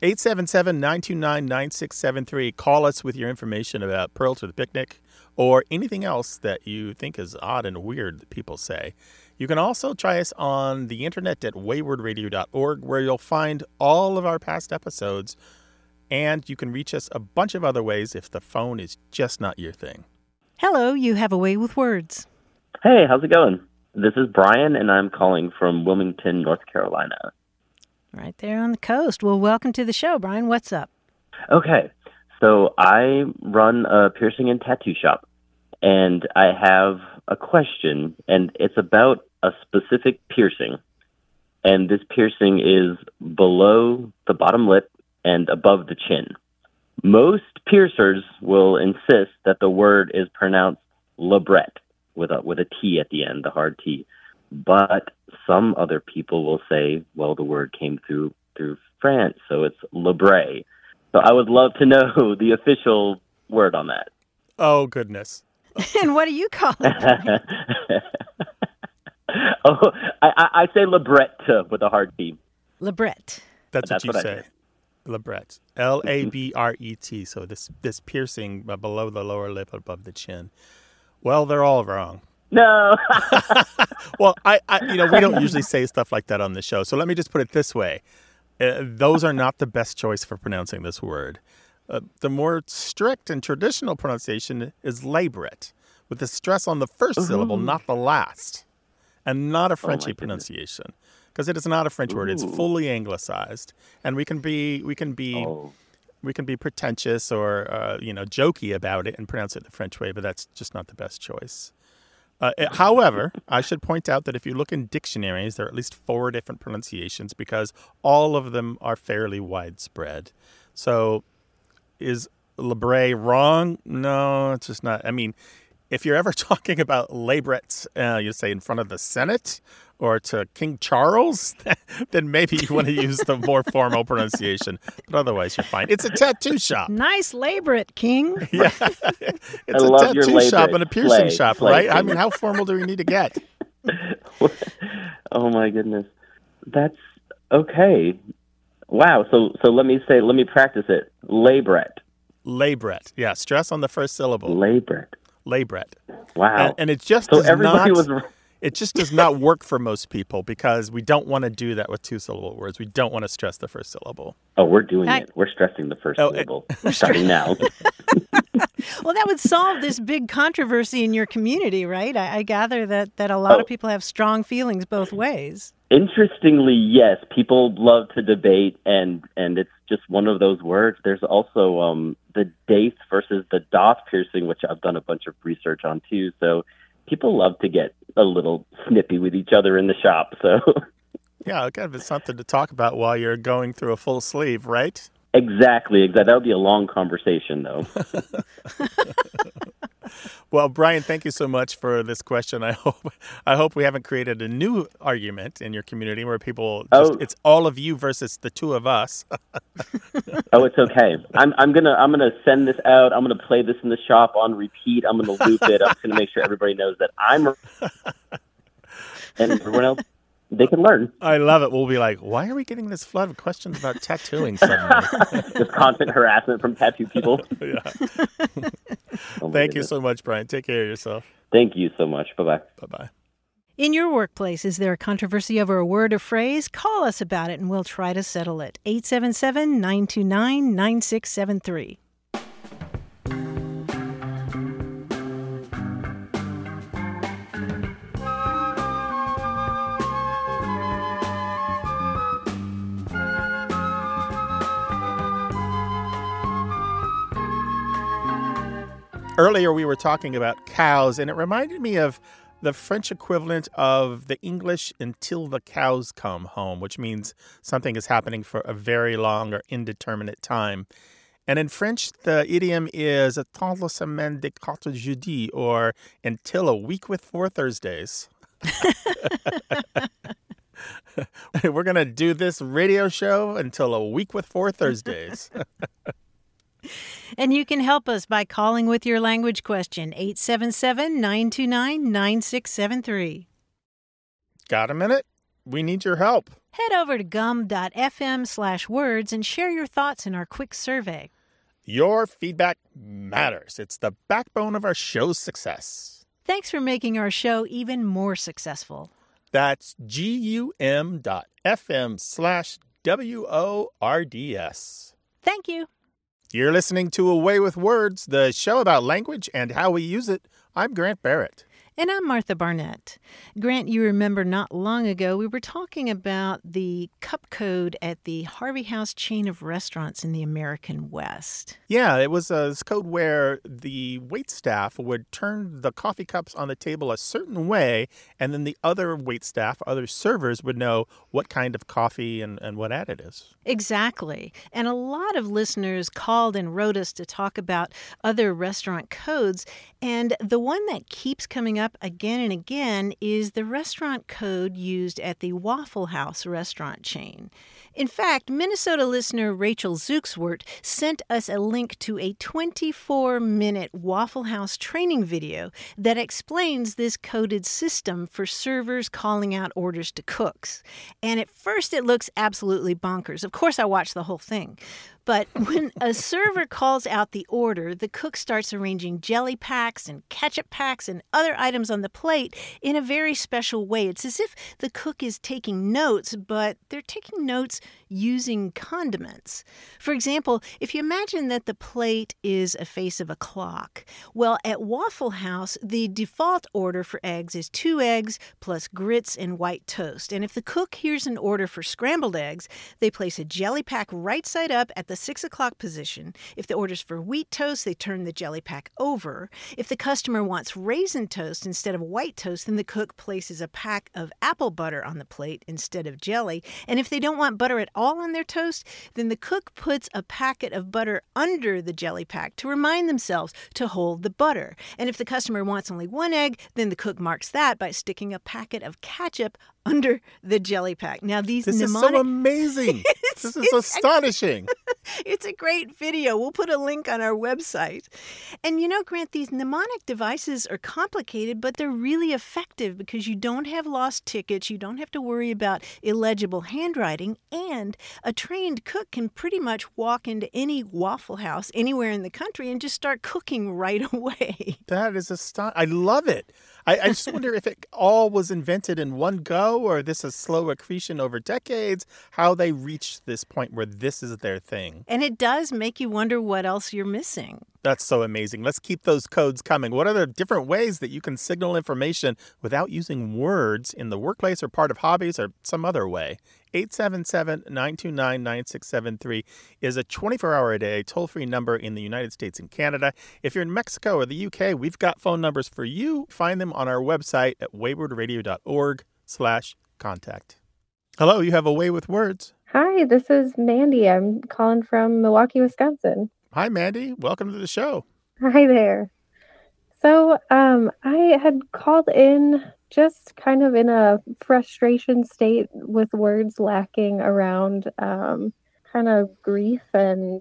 Speaker 1: 877-929-9673. Call us with your information about Pearl to the Picnic or anything else that you think is odd and weird that people say. You can also try us on the internet at waywardradio.org, where you'll find all of our past episodes, and you can reach us a bunch of other ways if the phone is just not your thing.
Speaker 2: Hello, you have a way with words.
Speaker 8: Hey, how's it going? This is Brian, and I'm calling from Wilmington, North Carolina.
Speaker 2: Right there on the coast. Well, welcome to the show, Brian. What's up?
Speaker 8: Okay, so I run a piercing and tattoo shop, and I have a question, and it's about a specific piercing. And this piercing is below the bottom lip and above the chin. Most piercers will insist that the word is pronounced labret with a T at the end, the hard T. But some other people will say, well, the word came through France, so it's labre. So I would love to know the official word on that.
Speaker 1: Oh, goodness.
Speaker 2: And what do you call it?
Speaker 8: Oh, I say labret with a hard T.
Speaker 2: Labret.
Speaker 1: That's what you
Speaker 8: what I
Speaker 1: say. Labret. Labret. So this piercing below the lower lip above the chin. Well, they're all wrong.
Speaker 8: No.
Speaker 1: Well, I we don't usually say stuff like that on the show. So let me just put it this way. Those are not the best choice for pronouncing this word. The more strict and traditional pronunciation is labret, with the stress on the first syllable, not the last, and not a Frenchy pronunciation, because it is not a French word. It's fully anglicized, and we can be pretentious or jokey about it and pronounce it the French way, but that's just not the best choice. However, I should point out that if you look in dictionaries, there are at least 4 different pronunciations because all of them are fairly widespread. So is labre wrong? No, it's just not. I mean, if you're ever talking about labrets, you say in front of the Senate or to King Charles, then maybe you want to use the more formal pronunciation. But otherwise, you're fine. It's a tattoo shop.
Speaker 2: Nice labret, King.
Speaker 1: Yeah. It's a tattoo shop and a piercing shop, right? I mean, how formal do we need to get?
Speaker 8: Oh, my goodness. That's okay. Wow. So let me practice it. Labret.
Speaker 1: Labret. Yeah. Stress on the first syllable.
Speaker 8: Labret. Wow.
Speaker 1: And it just it just does not work for most people because we don't want to do that with 2-syllable words. We don't want to stress the first syllable.
Speaker 8: Oh, we're doing it. We're stressing the first syllable. Starting now.
Speaker 2: Well, that would solve this big controversy in your community, right? I gather that a lot of people have strong feelings both ways.
Speaker 8: Interestingly, yes. People love to debate, and it's just one of those words. There's also the daith versus the doth piercing, which I've done a bunch of research on, too. So people love to get a little snippy with each other in the shop. So
Speaker 1: yeah, kind of it's something to talk about while you're going through a full sleeve, right?
Speaker 8: Exactly. That would be a long conversation, though.
Speaker 1: Well, Brian, thank you so much for this question. I hope we haven't created a new argument in your community where people it's all of you versus the 2 of us.
Speaker 8: Oh, it's okay. I'm gonna send this out. I'm gonna play this in the shop on repeat. I'm gonna loop it. I'm gonna make sure everybody knows that I'm and everyone else. They can learn.
Speaker 1: I love it. We'll be like, why are we getting this flood of questions about tattooing suddenly?
Speaker 8: Just constant harassment from tattoo people.
Speaker 1: Yeah. Thank you so much, Brian. Take care of yourself.
Speaker 8: Thank you so much. Bye-bye.
Speaker 1: Bye-bye.
Speaker 2: In your workplace, is there a controversy over a word or phrase? Call us about it and we'll try to settle it. 877-929-9673.
Speaker 1: Earlier, we were talking about cows, and it reminded me of the French equivalent of the English until the cows come home, which means something is happening for a very long or indeterminate time. And in French, the idiom is attendre la semaine des 4 jeudis, or until a week with 4 Thursdays. We're going to do this radio show until a week with 4 Thursdays.
Speaker 2: And you can help us by calling with your language question, 877-929-9673.
Speaker 1: Got a minute? We need your help.
Speaker 2: Head over to gum.fm/words and share your thoughts in our quick survey.
Speaker 1: Your feedback matters. It's the backbone of our show's success.
Speaker 2: Thanks for making our show even more successful.
Speaker 1: That's gum.fm/WORDS.
Speaker 2: Thank you.
Speaker 1: You're listening to A Way with Words, the show about language and how we use it. I'm Grant Barrett.
Speaker 2: And I'm Martha Barnett. Grant, you remember not long ago we were talking about the cup code at the Harvey House chain of restaurants in the American West.
Speaker 1: Yeah, it was a code where the waitstaff would turn the coffee cups on the table a certain way, and then the other waitstaff, other servers, would know what kind of coffee and what additives.
Speaker 2: Exactly. And a lot of listeners called and wrote us to talk about other restaurant codes, and the one that keeps coming up again and again is the restaurant code used at the Waffle House restaurant chain. In fact, Minnesota listener Rachel Zuxwert sent us a link to a 24-minute Waffle House training video that explains this coded system for servers calling out orders to cooks. And at first it looks absolutely bonkers. Of course, I watched the whole thing. But when a server calls out the order, the cook starts arranging jelly packs and ketchup packs and other items on the plate in a very special way. It's as if the cook is taking notes, but they're taking notes using condiments. For example, if you imagine that the plate is a face of a clock, well, at Waffle House, the default order for eggs is 2 eggs plus grits and white toast. And if the cook hears an order for scrambled eggs, they place a jelly pack right side up at the 6 o'clock position. If the order's for wheat toast, they turn the jelly pack over. If the customer wants raisin toast instead of white toast, then the cook places a pack of apple butter on the plate instead of jelly. And if they don't want butter at all on their toast, then the cook puts a packet of butter under the jelly pack to remind themselves to hold the butter. And if the customer wants only 1 egg, then the cook marks that by sticking a packet of ketchup under the jelly pack. Now, these
Speaker 1: This is so amazing. This is astonishing.
Speaker 2: It's a great video. We'll put a link on our website. And you know, Grant, these mnemonic devices are complicated, but they're really effective because you don't have lost tickets, you don't have to worry about illegible handwriting, and a trained cook can pretty much walk into any Waffle House anywhere in the country and just start cooking right away.
Speaker 1: That is astonishing. I love it. I just wonder if it all was invented in one go, or this is slow accretion over decades, how they reached this point where this is their thing.
Speaker 2: And it does make you wonder what else you're missing.
Speaker 1: That's so amazing. Let's keep those codes coming. What are the different ways that you can signal information without using words in the workplace or part of hobbies or some other way? 877-929-9673 is a 24-hour-a-day toll-free number in the United States and Canada. If you're in Mexico or the UK, we've got phone numbers for you. Find them on our website at waywardradio.org/contact. Hello, you have a way with words.
Speaker 9: Hi, this is Mandy. I'm calling from Milwaukee, Wisconsin.
Speaker 1: Hi, Mandy. Welcome to the show.
Speaker 9: Hi there. So I had called in just kind of in a frustration state with words lacking around kind of grief and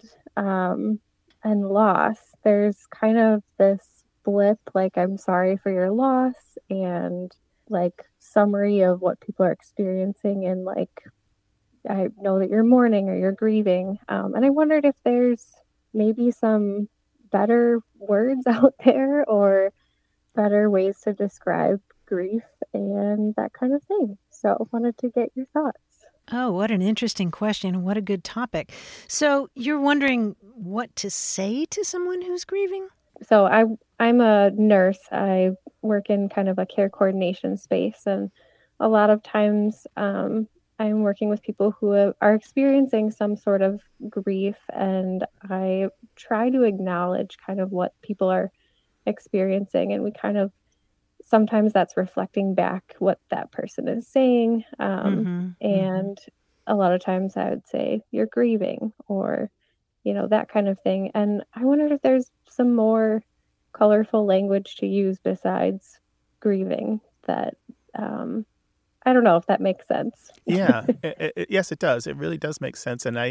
Speaker 9: loss. There's kind of this blip, like I'm sorry for your loss, and like summary of what people are experiencing, and like I know that you're mourning or you're grieving. And I wondered if there's maybe some better words out there or better ways to describe grief and that kind of thing. So I wanted to get your thoughts.
Speaker 2: Oh, what an interesting question. What a good topic. So you're wondering what to say to someone who's grieving?
Speaker 9: So I'm a nurse. I work in kind of a care coordination space. And a lot of times I'm working with people who are experiencing some sort of grief. And I try to acknowledge kind of what people are experiencing. And we kind of, sometimes that's reflecting back what that person is saying. And a lot of times I would say, you're grieving, or, you know, that kind of thing. And I wondered if there's some more colorful language to use besides grieving that, I don't know if that makes sense.
Speaker 1: Yeah. Yes, it does. It really does make sense. And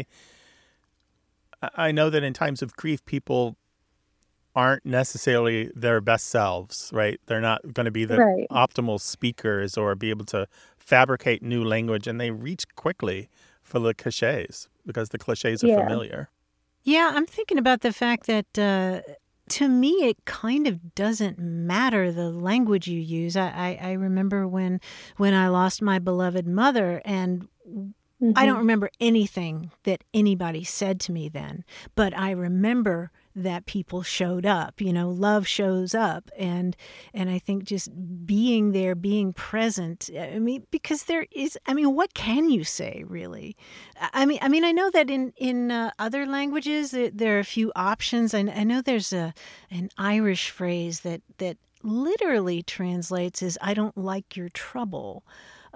Speaker 1: I know that in times of grief, people aren't necessarily their best selves, right? They're not going to be the optimal speakers or be able to fabricate new language, and they reach quickly for the cliches because the cliches are familiar.
Speaker 2: Yeah, I'm thinking about the fact that to me, it kind of doesn't matter the language you use. I remember when I lost my beloved mother, and I don't remember anything that anybody said to me then, but I remember that people showed up. Love shows up, and I think just being there, being present. I mean, because what can you say really? I mean, I know that in other languages there are a few options. I know there's an Irish phrase that literally translates as "I don't like your trouble."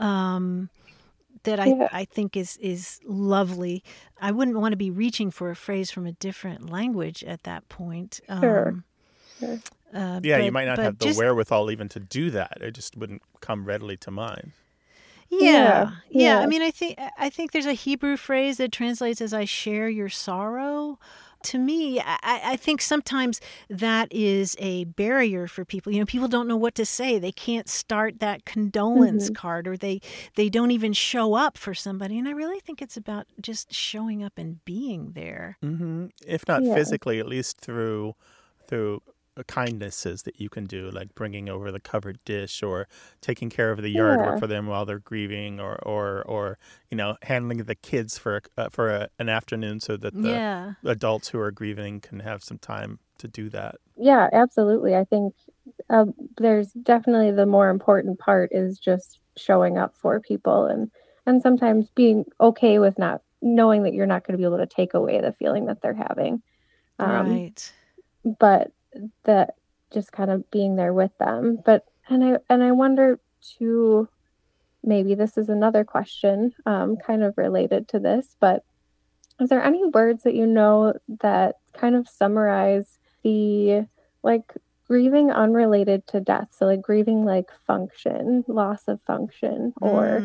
Speaker 2: That I think is lovely. I wouldn't want to be reaching for a phrase from a different language at that point.
Speaker 9: Sure.
Speaker 1: You might not have the wherewithal even to do that. It just wouldn't come readily to mind.
Speaker 2: Yeah. I mean, I think there's a Hebrew phrase that translates as "I share your sorrow." To me, I think sometimes that is a barrier for people. People don't know what to say. They can't start that condolence card, or they don't even show up for somebody. And I really think it's about just showing up and being there.
Speaker 1: Mm-hmm. If not physically, at least through kindnesses that you can do, like bringing over the covered dish, or taking care of the yard work for them while they're grieving, or handling the kids for an afternoon so that the adults who are grieving can have some time to do that.
Speaker 9: Yeah, absolutely. I think there's definitely the more important part is just showing up for people, and sometimes being okay with not knowing that you're not going to be able to take away the feeling that they're having.
Speaker 2: Right.
Speaker 9: But that just kind of being there with them. And I wonder too, maybe this is another question kind of related to this, but is there any words that that kind of summarize the grieving unrelated to death? So grieving function, loss of function, or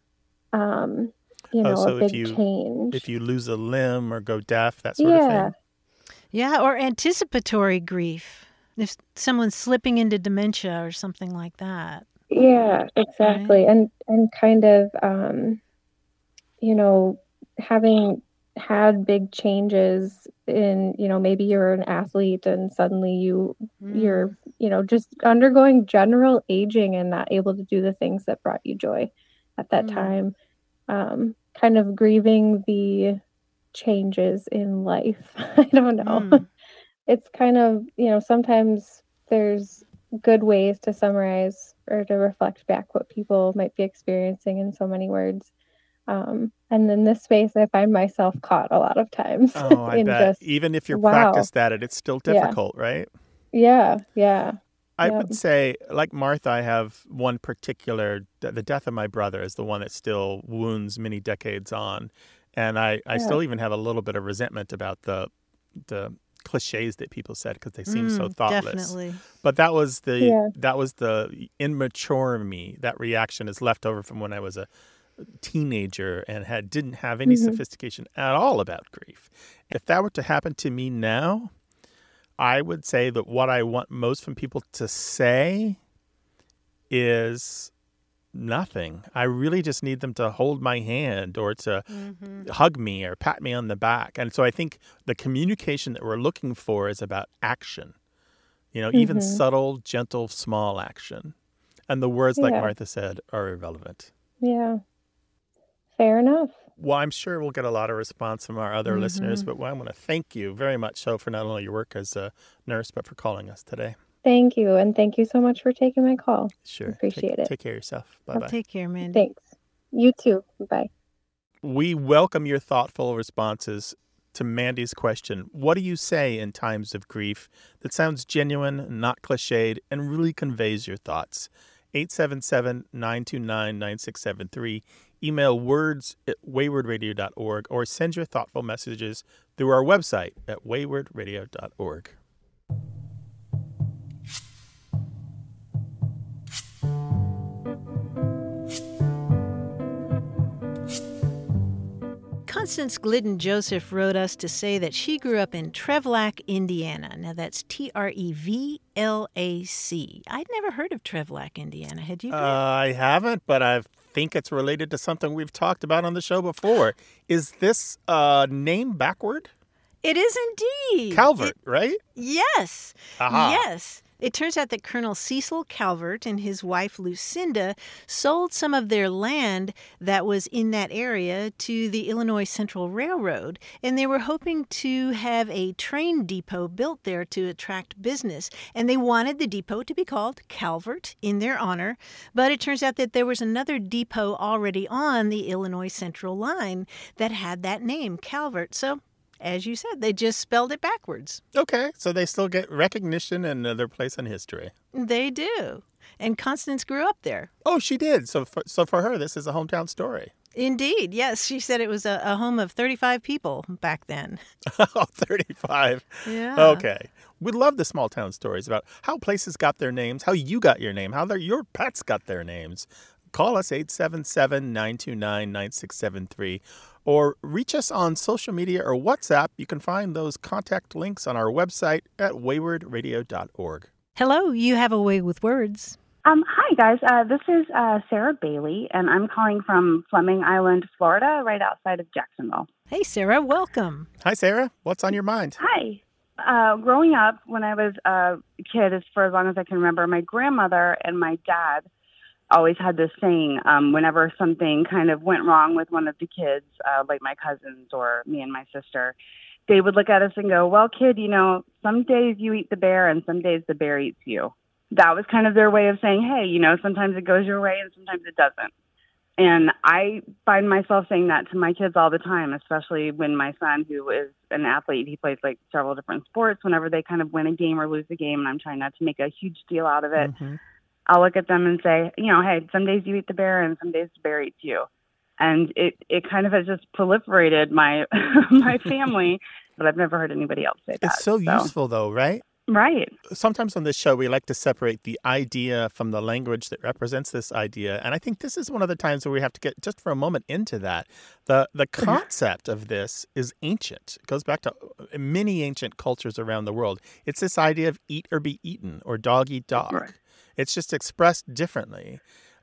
Speaker 1: so
Speaker 9: a big change.
Speaker 1: If you lose a limb or go deaf, that sort of thing.
Speaker 2: Yeah, or anticipatory grief. If someone's slipping into dementia or something like that.
Speaker 9: Yeah, exactly. Right? And kind of, having had big changes in, maybe you're an athlete and suddenly you're, just undergoing general aging and not able to do the things that brought you joy at that time. Kind of grieving the changes in life. I don't know. It's kind of, sometimes there's good ways to summarize or to reflect back what people might be experiencing in so many words. And in this space, I find myself caught a lot of times.
Speaker 1: Oh, I bet. Even if you're practiced at it, it's still difficult, right?
Speaker 9: Yeah.
Speaker 1: I would say, like Martha, I have one particular, the death of my brother is the one that still wounds many decades on. And I still even have a little bit of resentment about the cliches that people said because they seem so thoughtless.
Speaker 2: Definitely.
Speaker 1: But that was the immature me. That reaction is left over from when I was a teenager and didn't have any sophistication at all about grief. If that were to happen to me now, I would say that what I want most from people to say is nothing. I really just need them to hold my hand or to hug me or pat me on the back. And so I think the communication that we're looking for is about action, even subtle, gentle, small action. And the words, like Martha said, are irrelevant.
Speaker 9: Yeah. Fair enough.
Speaker 1: Well, I'm sure we'll get a lot of response from our other listeners, but I want to thank you very much so for not only your work as a nurse, but for calling us today.
Speaker 9: Thank you. And thank you so much for taking my call.
Speaker 1: Sure.
Speaker 9: Appreciate it.
Speaker 1: Take care of yourself. Bye-bye.
Speaker 2: Take care, Mandy.
Speaker 9: Thanks. You too. Bye.
Speaker 1: We welcome your thoughtful responses to Mandy's question. What do you say in times of grief that sounds genuine, not cliched, and really conveys your thoughts? 877-929-9673. Email words@waywardradio.org or send your thoughtful messages through our website at waywardradio.org.
Speaker 2: Constance Glidden Joseph wrote us to say that she grew up in Trevlac, Indiana. Now that's Trevlac. I'd never heard of Trevlac, Indiana. Had you?
Speaker 1: I haven't, but I think it's related to something we've talked about on the show before. Is this name backward?
Speaker 2: It is indeed.
Speaker 1: Calvert, right?
Speaker 2: Yes.
Speaker 1: Aha.
Speaker 2: Yes. It turns out that Colonel Cecil Calvert and his wife Lucinda sold some of their land that was in that area to the Illinois Central Railroad, and they were hoping to have a train depot built there to attract business. And they wanted the depot to be called Calvert in their honor, but it turns out that there was another depot already on the Illinois Central line that had that name, Calvert. So as you said, they just spelled it backwards.
Speaker 1: Okay, so they still get recognition and their place in history.
Speaker 2: They do. And Constance grew up there.
Speaker 1: Oh, she did. So for her, this is a hometown story.
Speaker 2: Indeed, yes. She said it was a home of 35 people back then.
Speaker 1: Oh, 35.
Speaker 2: Yeah.
Speaker 1: Okay. We love the small town stories about how places got their names, how you got your name, how your pets got their names. Call us 877-929-9673 or reach us on social media or WhatsApp. You can find those contact links on our website at waywardradio.org.
Speaker 2: Hello, you have a way with words.
Speaker 10: Hi, guys. This is Sarah Bailey, and I'm calling from Fleming Island, Florida, right outside of Jacksonville.
Speaker 2: Hey, Sarah. Welcome.
Speaker 1: Hi, Sarah. What's on your mind?
Speaker 10: Hi. Growing up, when I was a kid, for as long as I can remember, my grandmother and my dad always had this saying, whenever something kind of went wrong with one of the kids, like my cousins or me and my sister, they would look at us and go, well, kid, some days you eat the bear and some days the bear eats you. That was kind of their way of saying, hey, sometimes it goes your way and sometimes it doesn't. And I find myself saying that to my kids all the time, especially when my son, who is an athlete, he plays like several different sports. Whenever they kind of win a game or lose a game, and I'm trying not to make a huge deal out of it, I'll look at them and say, hey, some days you eat the bear and some days the bear eats you. And it kind of has just proliferated my my family, but I've never heard anybody else say that.
Speaker 1: It's so useful, though, right?
Speaker 10: Right.
Speaker 1: Sometimes on this show, we like to separate the idea from the language that represents this idea. And I think this is one of the times where we have to get just for a moment into that. The concept of this is ancient. It goes back to many ancient cultures around the world. It's this idea of eat or be eaten or dog eat dog. Right. It's just expressed differently.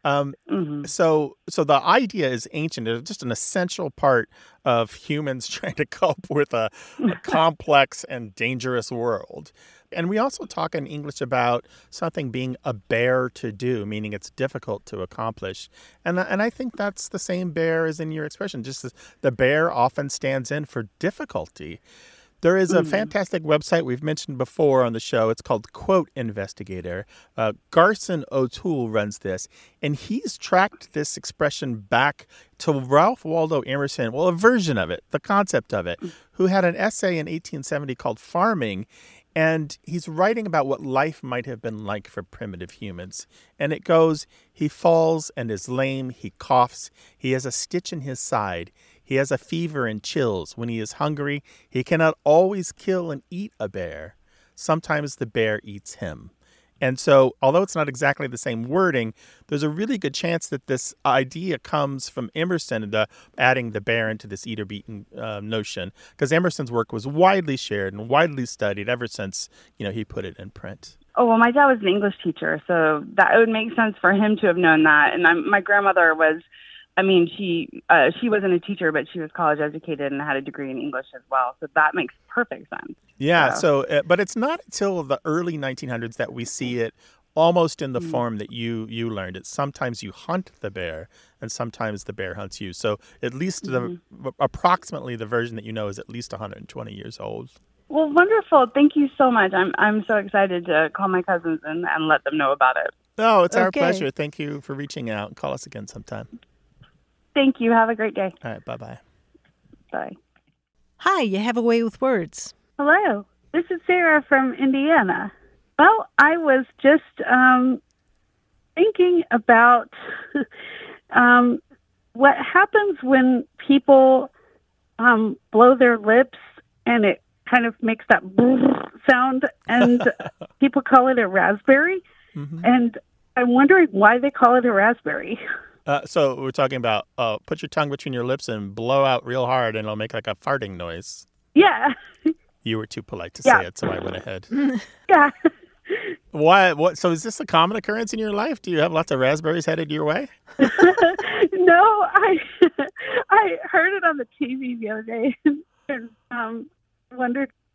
Speaker 1: So the idea is ancient. It's just an essential part of humans trying to cope with a complex and dangerous world. And we also talk in English about something being a bear to do, meaning it's difficult to accomplish. And I think that's the same bear as in your expression. Just the bear often stands in for difficulty. There is a fantastic website we've mentioned before on the show. It's called Quote Investigator. Garson O'Toole runs this, and he's tracked this expression back to Ralph Waldo Emerson, well, a version of it, the concept of it, who had an essay in 1870 called Farming, and he's writing about what life might have been like for primitive humans. And it goes, he falls and is lame, he coughs, he has a stitch in his side. He has a fever and chills. When he is hungry, he cannot always kill and eat a bear. Sometimes the bear eats him. And so, although it's not exactly the same wording, there's a really good chance that this idea comes from Emerson and adding the bear into this eat or be eaten notion, because Emerson's work was widely shared and widely studied ever since he put it in print.
Speaker 10: Oh, well, my dad was an English teacher, so that it would make sense for him to have known that. And my grandmother was, she wasn't a teacher, but she was college educated and had a degree in English as well. So that makes perfect sense.
Speaker 1: Yeah. But it's not until the early 1900s that we see it almost in the form that you learned it. Sometimes you hunt the bear and sometimes the bear hunts you. So at least approximately the version that is at least 120 years old.
Speaker 10: Well, wonderful. Thank you so much. I'm so excited to call my cousins and let them know about it.
Speaker 1: Oh, it's our pleasure. Thank you for reaching out. Call us again sometime.
Speaker 10: Thank you. Have a great day.
Speaker 1: All right. Bye-bye.
Speaker 10: Bye.
Speaker 2: Hi, you have a way with words.
Speaker 11: Hello. This is Sarah from Indiana. Well, I was just thinking about what happens when people blow their lips and it kind of makes that sound, and people call it a raspberry. And I'm wondering why they call it a raspberry.
Speaker 1: So we're talking about put your tongue between your lips and blow out real hard, and it'll make like a farting noise.
Speaker 11: Yeah.
Speaker 1: You were too polite to say it, so I went ahead.
Speaker 11: Yeah.
Speaker 1: Why? What? So is this a common occurrence in your life? Do you have lots of raspberries headed your way?
Speaker 11: No, I heard it on the TV the other day and wondered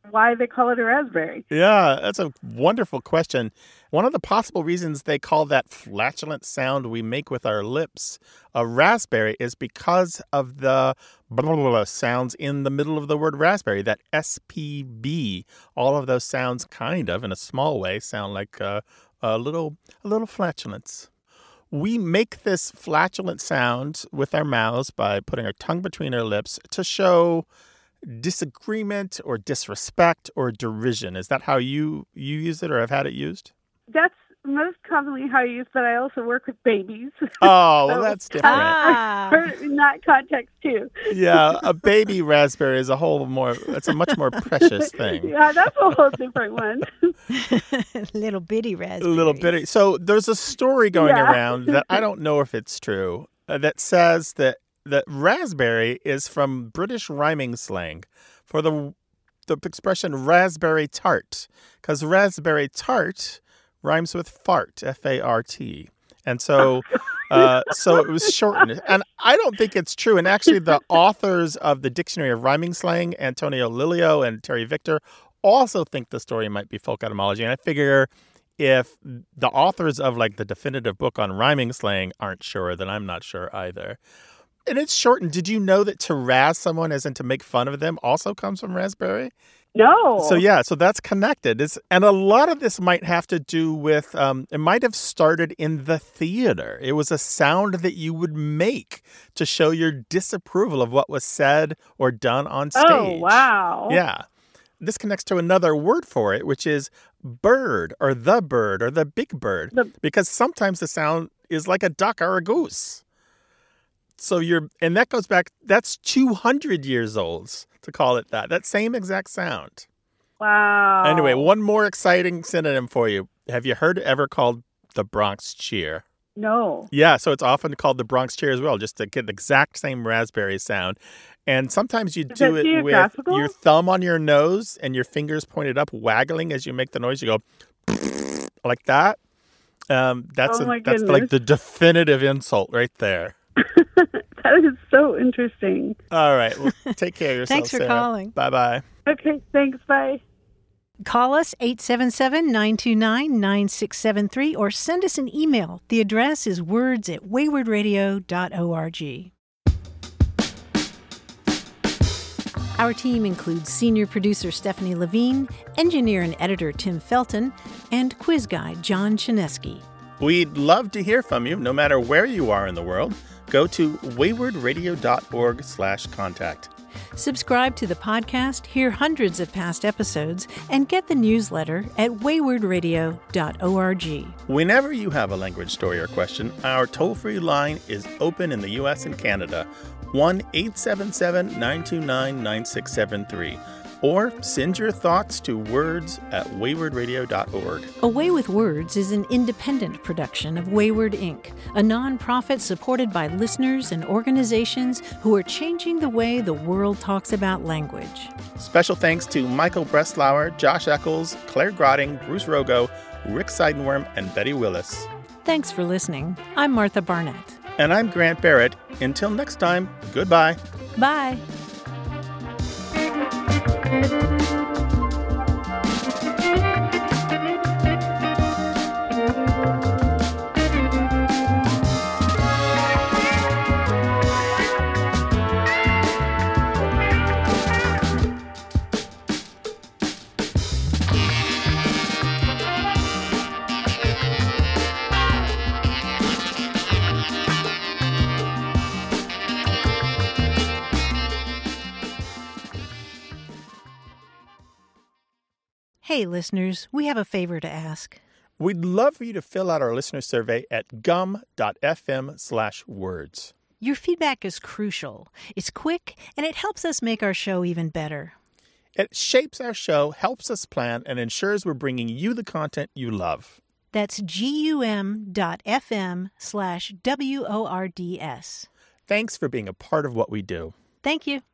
Speaker 11: why they call it a raspberry.
Speaker 1: Yeah, that's a wonderful question. One of the possible reasons they call that flatulent sound we make with our lips a raspberry is because of the blah, blah, blah sounds in the middle of the word raspberry, that SPB. All of those sounds kind of, in a small way, sound like a little flatulence. We make this flatulent sound with our mouths by putting our tongue between our lips to show disagreement or disrespect or derision. Is that how you use it or have had it used?
Speaker 11: That's most commonly how I use, but I also work with babies.
Speaker 1: Oh, well, that's different.
Speaker 11: I've heard in that context, too.
Speaker 1: Yeah, a baby raspberry is it's a much more precious thing.
Speaker 11: Yeah, that's a whole different one.
Speaker 2: Little bitty raspberry.
Speaker 1: Little bitty. So there's a story going around that I don't know if it's true that says that raspberry is from British rhyming slang for the expression raspberry tart, because raspberry tart rhymes with fart, F-A-R-T. And so it was shortened. And I don't think it's true. And actually, the authors of the Dictionary of Rhyming Slang, Antonio Lilio and Terry Victor, also think the story might be folk etymology. And I figure if the authors of like the definitive book on rhyming slang aren't sure, then I'm not sure either. And it's shortened. Did you know that to razz someone, as in to make fun of them, also comes from raspberry?
Speaker 11: No.
Speaker 1: So that's connected. And a lot of this might have to do with, it might have started in the theater. It was a sound that you would make to show your disapproval of what was said or done on stage.
Speaker 11: Oh, wow.
Speaker 1: Yeah. This connects to another word for it, which is bird or the big bird, because sometimes the sound is like a duck or a goose. And that goes back, that's 200 years old to call it that same exact sound.
Speaker 11: Wow.
Speaker 1: Anyway, one more exciting synonym for you. Have you heard it ever called the Bronx cheer?
Speaker 11: No.
Speaker 1: Yeah, so it's often called the Bronx cheer as well, just to get the exact same raspberry sound. And sometimes you do it with your thumb on your nose and your fingers pointed up, waggling as you make the noise. You go like that. That's like the definitive insult right there.
Speaker 11: That is so interesting.
Speaker 1: All right. Well, take care of yourself,
Speaker 2: Thanks for
Speaker 1: Sarah.
Speaker 2: calling.
Speaker 1: Bye-bye.
Speaker 11: Okay, thanks. Bye.
Speaker 2: Call us 877-929-9673 or send us an email. The address is words@waywardradio.org. Our team includes senior producer Stephanie Levine, engineer and editor Tim Felton, and quiz guy John Chinesky.
Speaker 1: We'd love to hear from you, no matter where you are in the world. Go to waywardradio.org/contact.
Speaker 2: Subscribe to the podcast, hear hundreds of past episodes, and get the newsletter at waywardradio.org.
Speaker 1: Whenever you have a language story or question, our toll-free line is open in the U.S. and Canada, 1-877-929-9673. Or send your thoughts to words@waywardradio.org.
Speaker 2: A Way with Words is an independent production of Wayward Inc., a nonprofit supported by listeners and organizations who are changing the way the world talks about language.
Speaker 1: Special thanks to Michael Breslauer, Josh Eccles, Claire Grotting, Bruce Rogo, Rick Seidenworm, and Betty Willis.
Speaker 2: Thanks for listening. I'm Martha Barnett.
Speaker 1: And I'm Grant Barrett. Until next time, goodbye.
Speaker 2: Bye. Hey, listeners, we have a favor to ask.
Speaker 1: We'd love for you to fill out our listener survey at gum.fm/words.
Speaker 2: Your feedback is crucial. It's quick, and it helps us make our show even better.
Speaker 1: It shapes our show, helps us plan, and ensures we're bringing you the content you love.
Speaker 2: That's gum.fm/WORDS.
Speaker 1: Thanks for being a part of what we do.
Speaker 2: Thank you.